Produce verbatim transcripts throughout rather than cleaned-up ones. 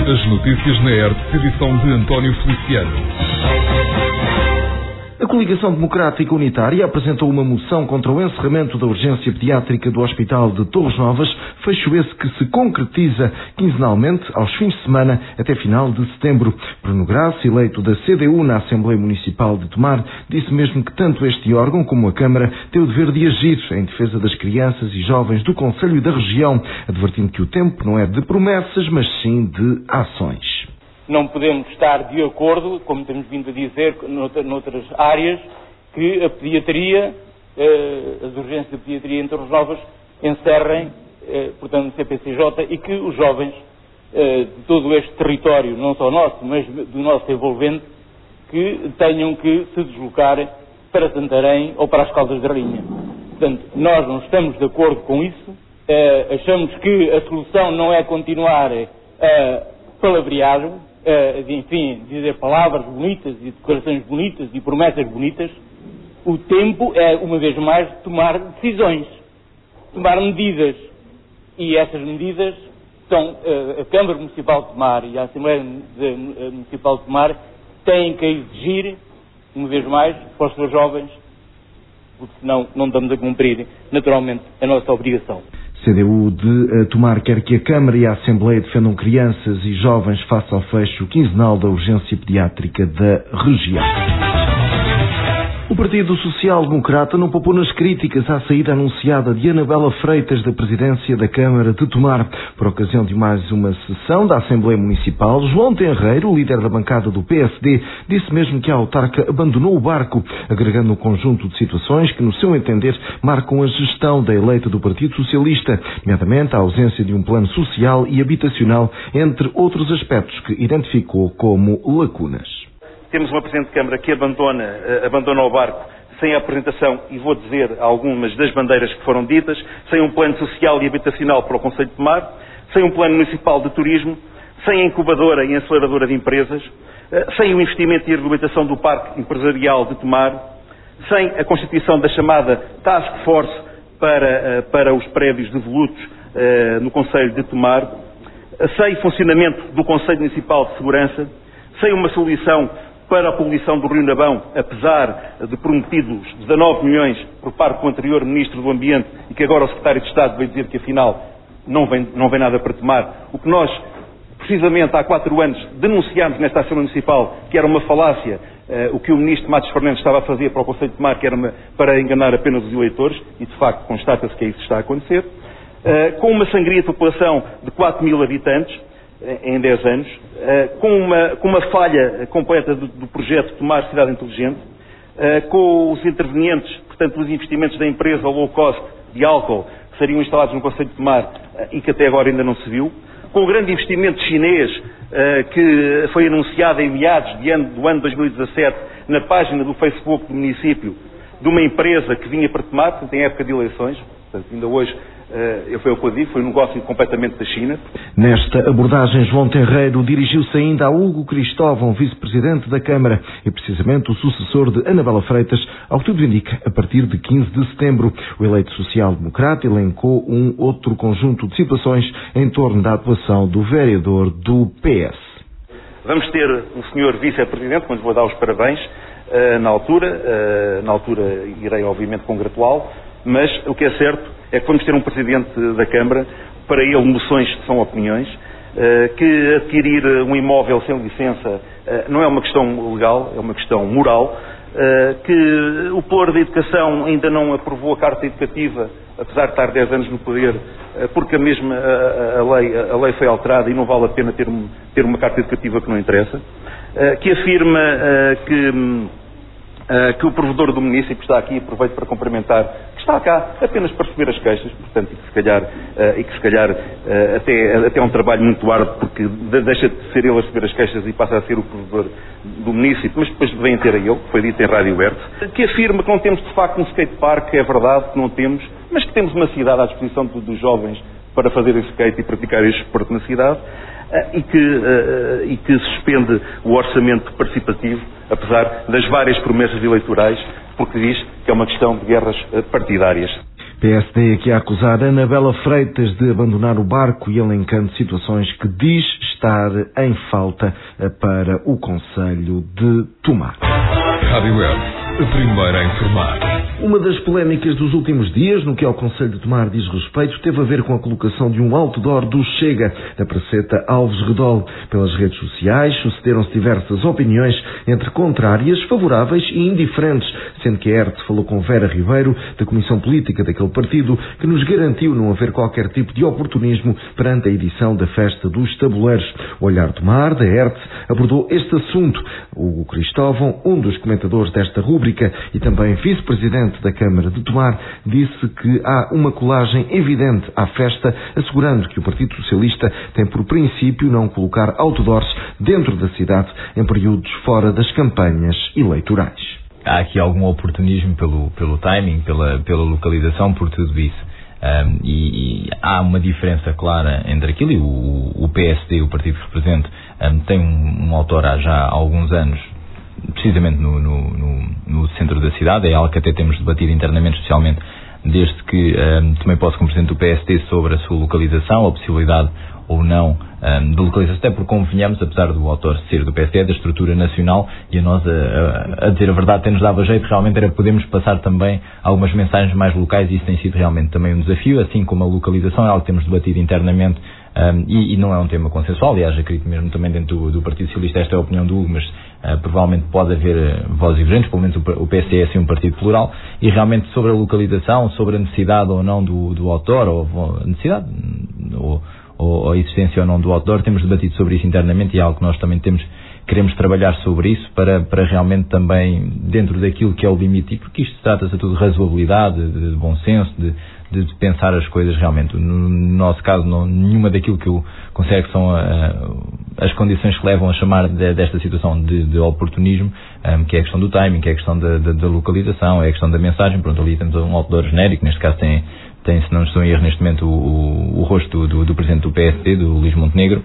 As notícias na R T P, edição de António Feliciano. A Coligação Democrática Unitária apresentou uma moção contra o encerramento da urgência pediátrica do Hospital de Torres Novas, fecho esse que se concretiza quinzenalmente aos fins de semana até final de setembro. Bruno Graça, eleito da C D U na Assembleia Municipal de Tomar, disse mesmo que tanto este órgão como a Câmara têm o dever de agir em defesa das crianças e jovens do Concelho e da região, advertindo que o tempo não é de promessas, mas sim de ações. Não podemos estar de acordo, como temos vindo a dizer noutras áreas, que a pediatria, as urgências da pediatria em Torres Novas encerrem, portanto, no C P C J, e que os jovens de todo este território, não só nosso, mas do nosso envolvente, que tenham que se deslocar para Santarém ou para as Caldas da Rainha. Portanto, nós não estamos de acordo com isso, achamos que a solução não é continuar a palavrear, Uh, enfim, dizer palavras bonitas e declarações bonitas e promessas bonitas. O tempo é, uma vez mais, tomar decisões, tomar medidas. E essas medidas são uh, a Câmara Municipal de Tomar e a Assembleia de, uh, Municipal de Tomar têm que exigir, uma vez mais, para os seus jovens, porque senão não estamos a cumprir, naturalmente, a nossa obrigação. C D U de Tomar quer que a Câmara e a Assembleia defendam crianças e jovens face ao fecho quinzenal da urgência pediátrica da região. O Partido Social Democrata não poupou nas críticas à saída anunciada de Anabela Freitas da presidência da Câmara de Tomar. Por ocasião de mais uma sessão da Assembleia Municipal, João Tenreiro, líder da bancada do P S D, disse mesmo que a autarca abandonou o barco, agregando um conjunto de situações que, no seu entender, marcam a gestão da eleita do Partido Socialista, nomeadamente a ausência de um plano social e habitacional, entre outros aspectos que identificou como lacunas. Temos uma Presidente de Câmara que abandona, uh, abandona o barco sem a apresentação, e vou dizer algumas das bandeiras que foram ditas, sem um plano social e habitacional para o Concelho de Tomar, sem um plano municipal de turismo, sem a incubadora e aceleradora de empresas, uh, sem o investimento e a regulamentação do Parque Empresarial de Tomar, sem a constituição da chamada Task Force para, uh, para os prédios devolutos uh, no Concelho de Tomar, uh, sem funcionamento do Conselho Municipal de Segurança, sem uma solução para a poluição do Rio Nabão, apesar de prometidos dezanove milhões por parte do anterior Ministro do Ambiente e que agora o Secretário de Estado veio dizer que afinal não vem, não vem nada para Tomar. O que nós, precisamente há quatro anos, denunciámos nesta Assembleia Municipal que era uma falácia, uh, o que o Ministro Matos Fernandes estava a fazer para o Concelho de Tomar, que era uma, para enganar apenas os eleitores, e de facto constata-se que é isso que está a acontecer, uh, com uma sangria de população de quatro mil habitantes, em dez anos, com uma, com uma falha completa do, do projeto Tomar Cidade Inteligente, com os intervenientes, portanto, os investimentos da empresa low cost de álcool que seriam instalados no Concelho de Tomar e que até agora ainda não se viu, com o grande investimento chinês que foi anunciado em meados de ano, do ano dois mil e dezassete na página do Facebook do município, de uma empresa que vinha para Tomar, portanto, em época de eleições, portanto, ainda hoje Uh, eu foi o que eu digo, foi um negócio completamente da China. Nesta abordagem, João Tenreiro dirigiu-se ainda a Hugo Cristóvão, vice-presidente da Câmara, e precisamente o sucessor de Anabela Freitas, ao que tudo indica, a partir de quinze de setembro. O eleito social-democrata elencou um outro conjunto de situações em torno da atuação do vereador do P S. Vamos ter o senhor vice-presidente, quando vou dar os parabéns, uh, na altura, uh, na altura irei obviamente congratulá-lo, mas o que é certo é que vamos ter um Presidente da Câmara, para ele moções são opiniões, que adquirir um imóvel sem licença não é uma questão legal, é uma questão moral, que o Ploro da Educação ainda não aprovou a Carta Educativa, apesar de estar dez anos no poder, porque a mesma a, a, lei, a lei foi alterada e não vale a pena ter, um, ter uma Carta Educativa que não interessa, que afirma que... Uh, que o provedor do município está aqui, aproveito para cumprimentar, que está cá apenas para receber as queixas, portanto, e que se calhar, uh, e que se calhar uh, até, até é um trabalho muito árduo, porque de, deixa de ser ele a receber as queixas e passa a ser o provedor do município, mas depois vem ter a ele, que foi dito em Rádio Verde, que afirma que não temos de facto um skatepark, é verdade que não temos, mas que temos uma cidade à disposição de, dos jovens para fazer esse skate e praticar este esporte na cidade, uh, e, que, uh, e que suspende o orçamento participativo, apesar das várias promessas eleitorais, porque diz que é uma questão de guerras partidárias. P S D aqui a acusar Anabela Freitas de abandonar o barco e elencando situações que diz estar em falta para o Conselho de Tomar. Rádio Web, a primeira a informar. Uma das polémicas dos últimos dias, no que ao Conselho de Tomar diz respeito, teve a ver com a colocação de um outdoor do Chega, da praceta Alves Redol. Pelas redes sociais sucederam-se diversas opiniões, entre contrárias, favoráveis e indiferentes, sendo que a E R T falou com Vera Ribeiro, da Comissão Política daquele partido, que nos garantiu não haver qualquer tipo de oportunismo perante a edição da Festa dos Tabuleiros. O Olhar Tomar, da E R T, abordou este assunto. Hugo Cristóvão, um dos comentadores desta rúbrica e também vice-presidente da Câmara de Tomar, disse que há uma colagem evidente à festa, assegurando que o Partido Socialista tem por princípio não colocar outdoors dentro da cidade em períodos fora das campanhas eleitorais. Há aqui algum oportunismo pelo, pelo timing, pela, pela localização, por tudo isso. Um, e, e há uma diferença clara entre aquilo e o, o P S D, o partido que represento, um, tem um, um autor há já alguns anos, precisamente no, no, no, no centro da cidade. É algo que até temos debatido internamente, especialmente desde que um, tomei posse como presidente do P S D sobre a sua localização, a possibilidade ou não um, de localização, até porque convenhamos, apesar do autor ser do P S D, da estrutura nacional, e a nós, a, a, a dizer a verdade, até nos dava jeito, realmente era podermos passar também algumas mensagens mais locais, e isso tem sido realmente também um desafio, assim como a localização é algo que temos debatido internamente. Um, e, e não é um tema consensual, aliás, acredito mesmo também dentro do, do Partido Socialista, esta é a opinião do Hugo, mas uh, provavelmente pode haver uh, vozes divergentes, pelo menos o, o P S D é assim um partido plural, e realmente sobre a localização, sobre a necessidade ou não do, do outdoor, ou a necessidade, ou, ou, ou a existência ou não do outdoor, temos debatido sobre isso internamente, e é algo que nós também temos, queremos trabalhar sobre isso, para, para realmente também, dentro daquilo que é o limite, e porque isto trata-se de tudo de razoabilidade, de, de bom senso, de de pensar as coisas realmente. No nosso caso, não, nenhuma daquilo que eu considero que são uh, as condições que levam a chamar de, desta situação de, de oportunismo, um, que é a questão do timing, que é a questão da, da, da localização, é a questão da mensagem. Pronto, ali temos um outdoor genérico, neste caso tem, tem se não estou em erro neste momento, o, o, o rosto do, do presidente do P S D, do Luís Montenegro.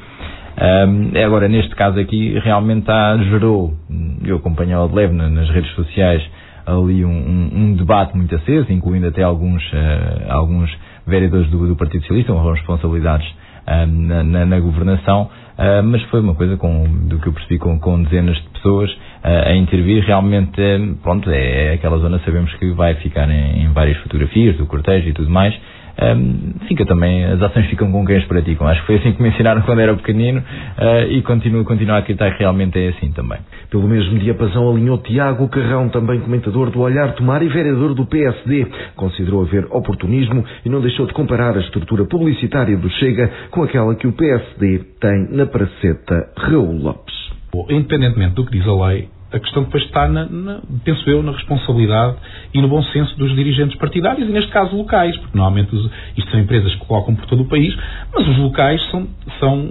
Um, agora, neste caso aqui, realmente há, gerou, eu acompanhei de leve nas redes sociais, ali um, um, um debate muito aceso, incluindo até alguns, uh, alguns vereadores do, do Partido Socialista com responsabilidades uh, na, na, na governação, uh, mas foi uma coisa, com, do que eu percebi, com, com dezenas de pessoas uh, a intervir. Realmente, uh, pronto, é, é aquela zona, sabemos que vai ficar em, em várias fotografias do cortejo e tudo mais. Um, fica também, as ações ficam com quem as praticam. Acho que foi assim que me ensinaram quando era pequenino, uh, e continuo, continuo a acreditar que realmente é assim também. Pelo mesmo diapasão alinhou Tiago Carrão, também comentador do Olhar Tomar e vereador do P S D. Considerou haver oportunismo e não deixou de comparar a estrutura publicitária do Chega com aquela que o P S D tem na praceta Raul Lopes. Independentemente do que diz a lei, a questão depois está, na, na, penso eu, na responsabilidade e no bom senso dos dirigentes partidários, e neste caso locais, porque normalmente os, isto são empresas que colocam por todo o país, mas os locais são, são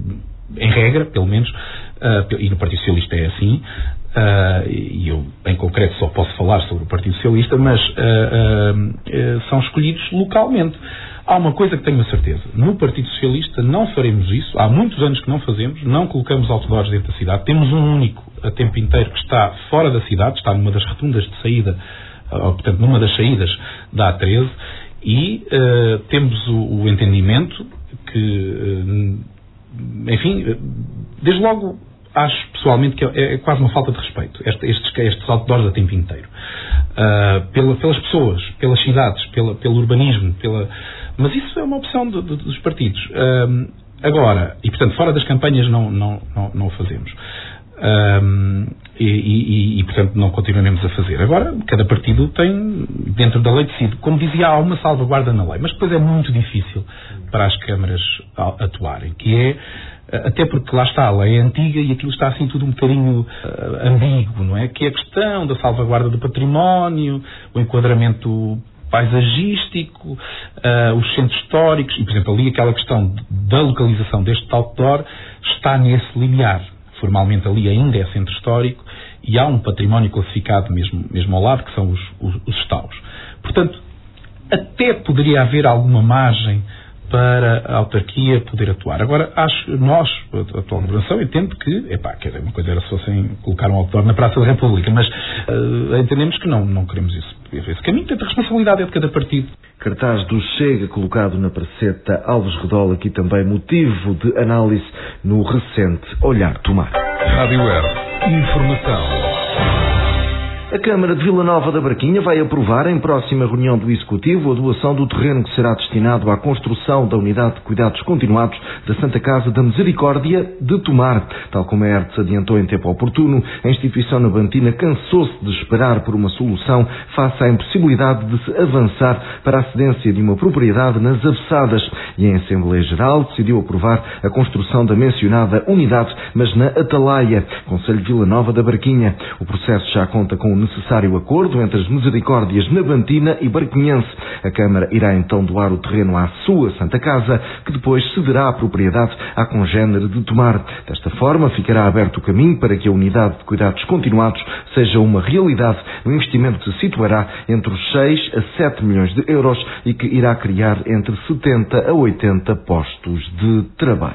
em regra, pelo menos, uh, e no Partido Socialista é assim, uh, e eu em concreto só posso falar sobre o Partido Socialista, mas uh, uh, uh, são escolhidos localmente. Há uma coisa que tenho a certeza, no Partido Socialista não faremos isso, há muitos anos que não fazemos, não colocamos outdoors dentro da cidade, temos um único a tempo inteiro que está fora da cidade, está numa das rotundas de saída, ou, portanto numa das saídas da A treze, e uh, temos o, o entendimento que, uh, enfim, desde logo acho pessoalmente que é, é quase uma falta de respeito, este, estes, estes outdoors a tempo inteiro, uh, pela, pelas pessoas, pelas cidades, pela, pelo urbanismo, pela... mas isso é uma opção de, de, dos partidos. Uh, agora, e portanto fora das campanhas não, não, não, não o fazemos. Um, e, e, e portanto não continuaremos a fazer. Agora, cada partido tem, dentro da lei, decide. Como dizia, há uma salvaguarda na lei, mas depois é muito difícil para as câmaras atuarem, que é, até porque lá está, a lei é antiga e aquilo está assim tudo um bocadinho uh, ambíguo, não é? Que é a questão da salvaguarda do património, o enquadramento paisagístico, uh, os centros históricos, e por exemplo ali aquela questão da localização deste outdoor está nesse limiar. Formalmente ali ainda é centro histórico e há um património classificado mesmo, mesmo ao lado, que são os, os, os estaus. Portanto, até poderia haver alguma margem para a autarquia poder atuar. Agora, acho, nós, a atual governação, entende que, epá, quer dizer, uma coisa era se fossem colocar um outdoor na Praça da República, mas uh, entendemos que não, não queremos isso. Esse caminho tem a responsabilidade é de cada partido. Cartaz do Chega colocado na Praceta Alves Redol, aqui também motivo de análise no recente Olhar Tomar. Rádio Air, informação. A Câmara de Vila Nova da Barquinha vai aprovar em próxima reunião do Executivo a doação do terreno que será destinado à construção da Unidade de Cuidados Continuados da Santa Casa da Misericórdia de Tomar. Tal como a Hertz adiantou em tempo oportuno, a instituição nabantina cansou-se de esperar por uma solução face à impossibilidade de se avançar para a cedência de uma propriedade nas Avessadas e em Assembleia Geral decidiu aprovar a construção da mencionada unidade, mas na Atalaia, Concelho de Vila Nova da Barquinha. O processo já conta com o necessário acordo entre as Misericórdias nabantina e barquinhense. A Câmara irá então doar o terreno à sua Santa Casa, que depois cederá a propriedade à congénere de Tomar. Desta forma, ficará aberto o caminho para que a unidade de cuidados continuados seja uma realidade, um investimento que se situará entre os seis a sete milhões de euros e que irá criar entre setenta a oitenta postos de trabalho.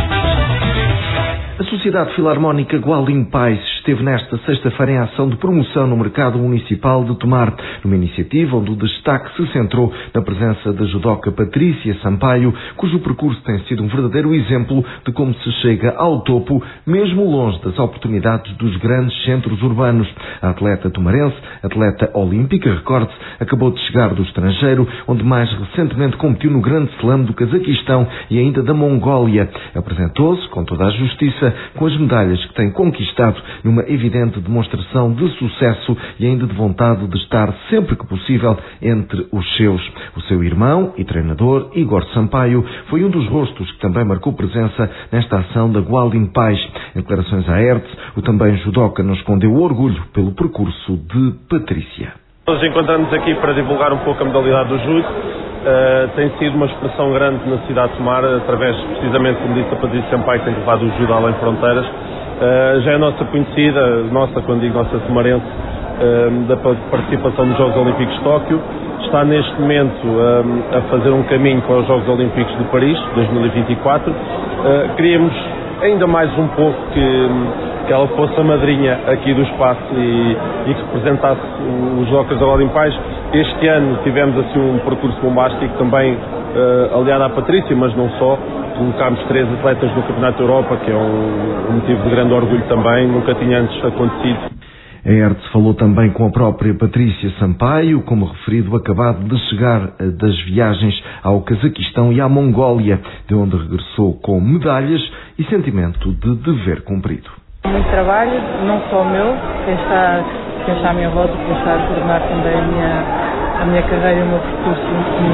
A Sociedade Filarmónica Gualdim Pais esteve nesta sexta-feira em ação de promoção no mercado municipal de Tomar, numa iniciativa onde o destaque se centrou na presença da judoca Patrícia Sampaio, cujo percurso tem sido um verdadeiro exemplo de como se chega ao topo, mesmo longe das oportunidades dos grandes centros urbanos. A atleta tomarense, atleta olímpica, recorde-se, acabou de chegar do estrangeiro, onde mais recentemente competiu no Grande Slam do Cazaquistão e ainda da Mongólia. Apresentou-se, com toda a justiça, com as medalhas que tem conquistado, numa evidente demonstração de sucesso e ainda de vontade de estar sempre que possível entre os seus. O seu irmão e treinador, Igor Sampaio, foi um dos rostos que também marcou presença nesta ação da Gualdim Pais. Em declarações à Hertz, o também judoca não escondeu o orgulho pelo percurso de Patrícia. Nós encontramos aqui para divulgar um pouco a modalidade do judo. Uh, tem sido uma expressão grande na cidade de Tomar, através, precisamente, como disse a Patrícia Sampaio, que tem levado o judo além fronteiras. Uh, já é nossa conhecida, nossa, quando digo nossa tomarense, uh, da participação nos Jogos Olímpicos de Tóquio. Está neste momento uh, a fazer um caminho para os Jogos Olímpicos de Paris, dois mil e vinte e quatro. Uh, queríamos ainda mais um pouco que, que ela fosse a madrinha aqui do espaço e, e que representasse os jogos da Gualdim Pais. Este ano tivemos assim um percurso bombástico também uh, aliado à Patrícia, mas não só. Colocámos três atletas no Campeonato da Europa, que é um, um motivo de grande orgulho também, nunca tinha antes acontecido. A Hertz falou também com a própria Patrícia Sampaio, como referido, acabado de chegar das viagens ao Cazaquistão e à Mongólia, de onde regressou com medalhas e sentimento de dever cumprido. Muito trabalho, não só o meu, quem está, quem está à minha volta, quem está a coordenar também a minha, a minha carreira e o meu percurso.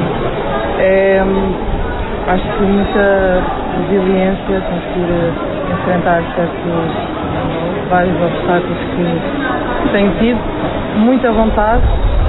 É, acho que muita resiliência, conseguir enfrentar certos, vários obstáculos que tenho tido, muita vontade,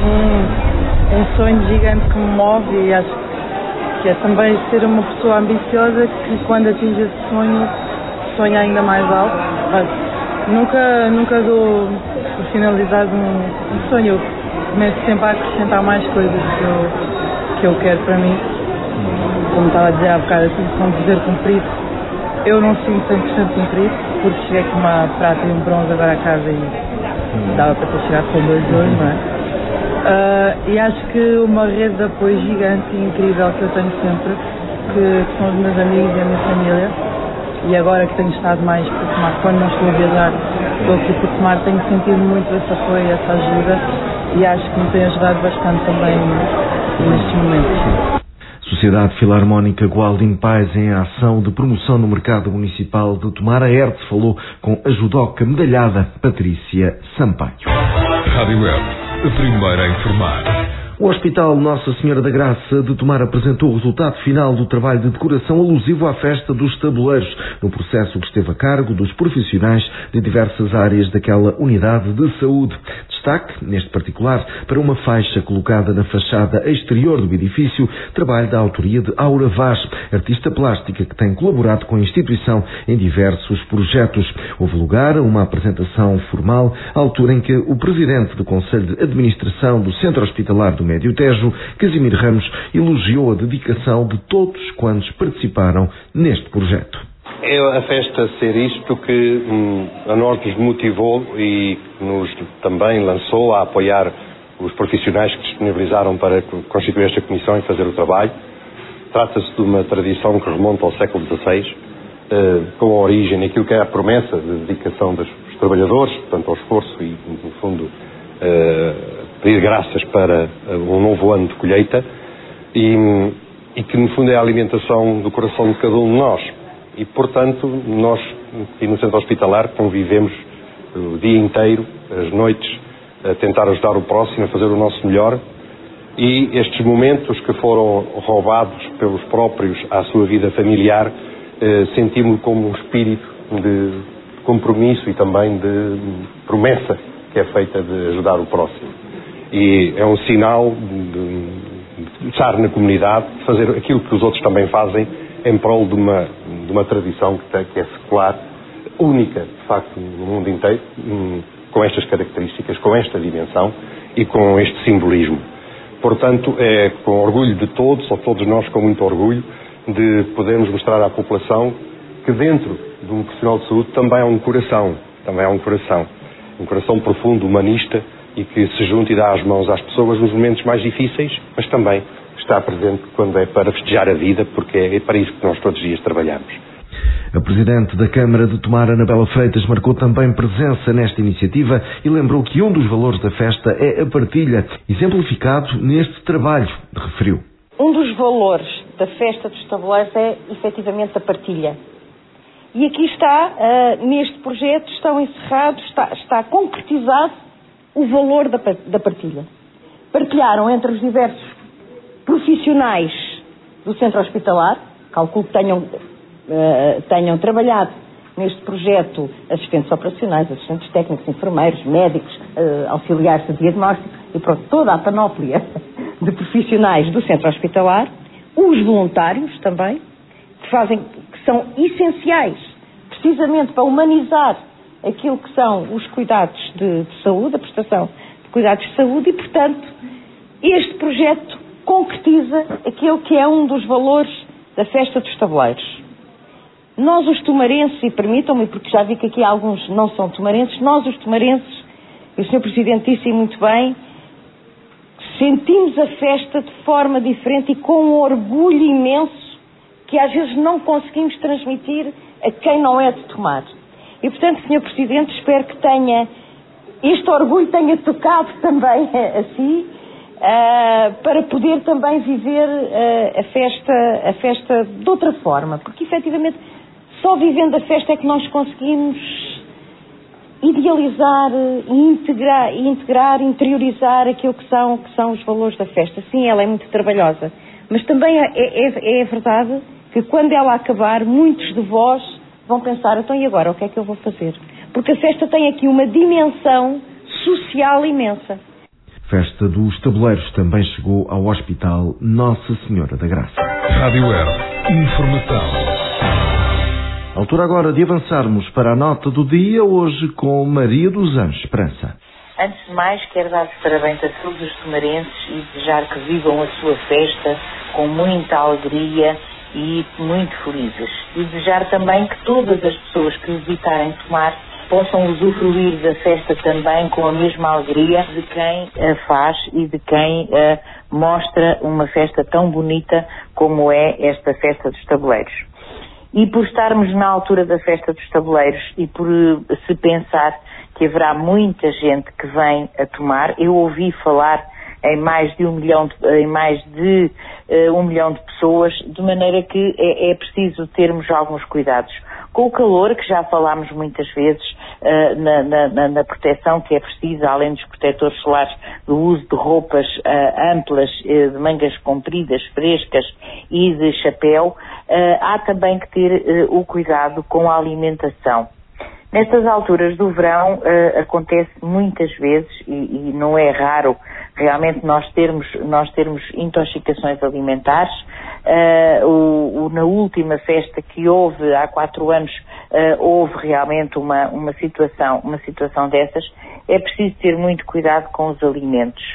um, um sonho gigante que me move e acho que é também ser uma pessoa ambiciosa que quando atinge esse sonho, sonha ainda mais alto. Mas nunca, nunca dou por finalizado um, um sonho, eu começo sempre a acrescentar mais coisas que eu, que eu quero para mim. Como estava a dizer há bocado, assim, com dever cumprido, eu não sinto cem por cento cumprido, porque cheguei com uma prata e um bronze agora a casa e dava para ter chegado com dois de hoje, não é? Uh, e acho que uma rede de apoio gigante e incrível que eu tenho sempre, que, que são os meus amigos e a minha família, e agora que tenho estado mais por Tomar, quando não estou a viajar, estou aqui por Tomar, tenho sentido muito esse apoio, essa ajuda, e acho que me tem ajudado bastante também nestes momentos. Sociedade Filarmónica Gualdim Pais em ação de promoção no mercado municipal de Tomar. A Hertz falou com a judoca medalhada Patrícia Sampaio. Rádio Hertz, a primeira a informar. O Hospital Nossa Senhora da Graça de Tomar apresentou o resultado final do trabalho de decoração alusivo à festa dos tabuleiros, no processo que esteve a cargo dos profissionais de diversas áreas daquela unidade de saúde. Destaque, neste particular, para uma faixa colocada na fachada exterior do edifício, trabalho da autoria de Aura Vaz, artista plástica que tem colaborado com a instituição em diversos projetos. Houve lugar a uma apresentação formal, à altura em que o presidente do Conselho de Administração do Centro Hospitalar do Médio Tejo, Casimiro Ramos elogiou a dedicação de todos quantos participaram neste projeto. É a festa ser isto que hum, a nós nos motivou e nos também lançou a apoiar os profissionais que disponibilizaram para constituir esta comissão e fazer o trabalho. Trata-se de uma tradição que remonta ao século dezasseis, eh, com a origem naquilo que é a promessa de dedicação dos, dos trabalhadores, portanto ao esforço e, no fundo, eh, pedir graças para um novo ano de colheita e, e que, no fundo, é a alimentação do coração de cada um de nós. E, portanto, nós, aqui no Centro Hospitalar, convivemos o dia inteiro, as noites, a tentar ajudar o próximo, a fazer o nosso melhor. E estes momentos que foram roubados pelos próprios à sua vida familiar, eh, sentimos como um espírito de compromisso e também de promessa que é feita de ajudar o próximo. E é um sinal de, de estar na comunidade, de fazer aquilo que os outros também fazem em prol de uma, de uma tradição que, tem, que é secular, única, de facto, no mundo inteiro, com estas características, com esta dimensão e com este simbolismo. Portanto, é com orgulho de todos, ou todos nós com muito orgulho, de podermos mostrar à população que dentro de um profissional de saúde também há um coração, também há um coração, um coração profundo, humanista, e que se junta e dá as mãos às pessoas nos momentos mais difíceis, mas também está presente quando é para festejar a vida, porque é para isso que nós todos os dias trabalhamos. A Presidente da Câmara de Tomar, Anabela Freitas, marcou também presença nesta iniciativa e lembrou que um dos valores da festa é a partilha, exemplificado neste trabalho, referiu. Um dos valores da festa dos tabuleiros é, efetivamente, a partilha. E aqui está, uh, neste projeto, estão encerrados, está, está concretizado o valor da, da partilha. Partilharam entre os diversos profissionais do Centro Hospitalar, calculo que tenham... Uh, tenham trabalhado neste projeto assistentes operacionais, assistentes técnicos, enfermeiros, médicos, uh, auxiliares de diagnóstico e pronto, toda a panóplia de profissionais do Centro Hospitalar, os voluntários também, que fazem, que são essenciais precisamente para humanizar aquilo que são os cuidados de, de saúde, a prestação de cuidados de saúde e, portanto, este projeto concretiza aquilo que é um dos valores da Festa dos Tabuleiros. Nós os tomarenses, e permitam-me, porque já vi que aqui alguns não são tomarenses, nós os tomarenses, e o senhor Presidente disse muito bem, sentimos a festa de forma diferente e com um orgulho imenso que às vezes não conseguimos transmitir a quem não é de Tomar. E, portanto, senhor Presidente, espero que tenha, este orgulho tenha tocado também a, a si, uh, para poder também viver uh, a festa, a festa de outra forma, porque efetivamente só vivendo a festa é que nós conseguimos idealizar e integrar, integrar, interiorizar aquilo que são, que são os valores da festa. Sim, ela é muito trabalhosa, mas também é, é, é verdade que quando ela acabar, muitos de vós vão pensar, então e agora, o que é que eu vou fazer? Porque a festa tem aqui uma dimensão social imensa. Festa dos Tabuleiros também chegou ao Hospital Nossa Senhora da Graça. Rádio Air. Informação. Altura agora de avançarmos para a nota do dia, hoje com Maria dos Anjos Esperança. Antes de mais, quero dar os parabéns a todos os tomarenses e desejar que vivam a sua festa com muita alegria e muito felizes. E desejar também que todas as pessoas que visitarem Tomar possam usufruir da festa também com a mesma alegria de quem a faz e de quem a mostra uma festa tão bonita como é esta Festa dos Tabuleiros. E por estarmos na altura da Festa dos Tabuleiros e por se pensar que haverá muita gente que vem a Tomar, eu ouvi falar em mais de um milhão de, em mais de uh, um milhão de pessoas, de maneira que é, é preciso termos alguns cuidados. Com o calor, que já falámos muitas vezes, uh, na, na, na proteção que é precisa, além dos protetores solares, do uso de roupas uh, amplas, uh, de mangas compridas, frescas e de chapéu, uh, há também que ter uh, o cuidado com a alimentação. Nestas alturas do verão uh, acontece muitas vezes, e, e não é raro realmente nós termos, nós termos intoxicações alimentares. Uh, o, o, na última festa que houve há quatro anos, uh, houve realmente uma, uma, situação, uma situação dessas. É preciso ter muito cuidado com os alimentos.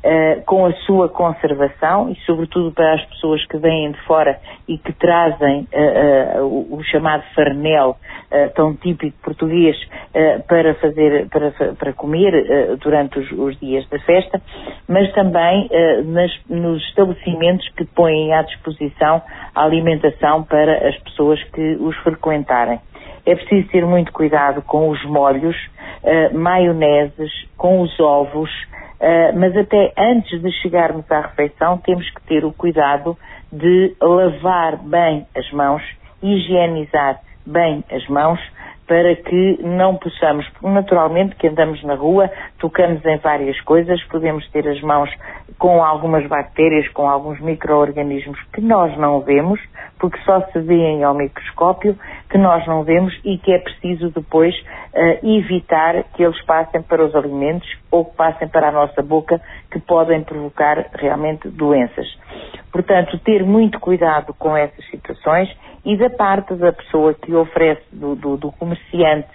uh, com a sua conservação e, sobretudo, para as pessoas que vêm de fora e que trazem uh, uh, o, o chamado farnel, uh, tão típico português, uh, para fazer, para, para comer uh, durante os, os dias da festa, mas também uh, nas, nos estabelecimentos que põem à disposição a alimentação para as pessoas que os frequentarem. É preciso ter muito cuidado com os molhos, uh, maioneses, com os ovos, uh, mas até antes de chegarmos à refeição temos que ter o cuidado de lavar bem as mãos, higienizar bem as mãos, para que não possamos, naturalmente que andamos na rua, tocamos em várias coisas, podemos ter as mãos com algumas bactérias, com alguns micro-organismos que nós não vemos, porque só se vêem ao microscópio, que nós não vemos e que é preciso depois uh, evitar que eles passem para os alimentos ou que passem para a nossa boca, que podem provocar realmente doenças. Portanto, ter muito cuidado com essas situações e da parte da pessoa que oferece, do, do, do comerciante,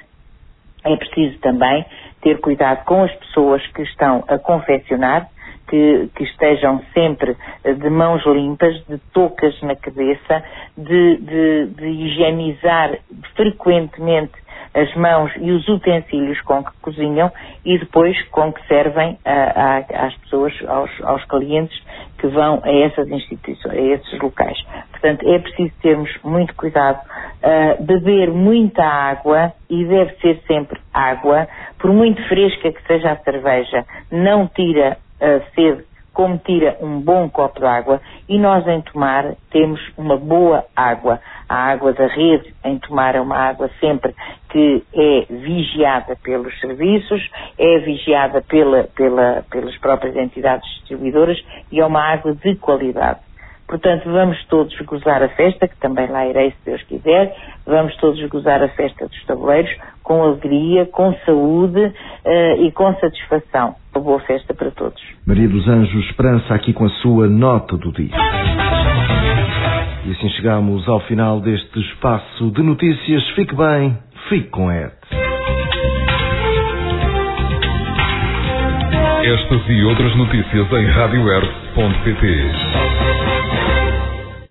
é preciso também ter cuidado com as pessoas que estão a confeccionar, que, que estejam sempre de mãos limpas, de toucas na cabeça, de, de, de higienizar frequentemente as mãos e os utensílios com que cozinham e depois com que servem a, a, às pessoas, aos, aos clientes que vão a essas instituições, a esses locais. Portanto, é preciso termos muito cuidado, uh, beber muita água, e deve ser sempre água, por muito fresca que seja a cerveja, não tira a sede como tira um bom copo de água, e nós em Tomar temos uma boa água. A água da rede em Tomar é uma água sempre que é vigiada pelos serviços, é vigiada pela, pela, pelas próprias entidades distribuidoras e é uma água de qualidade. Portanto, vamos todos gozar a festa, que também lá irei, se Deus quiser, vamos todos gozar a festa dos tabuleiros com alegria, com saúde uh, e com satisfação. Uma boa festa para todos. Maria dos Anjos Esperança, aqui com a sua nota do dia. E assim chegamos ao final deste espaço de notícias. Fique bem, fique com a E T. Estas e outras notícias em rádio r ponto pt.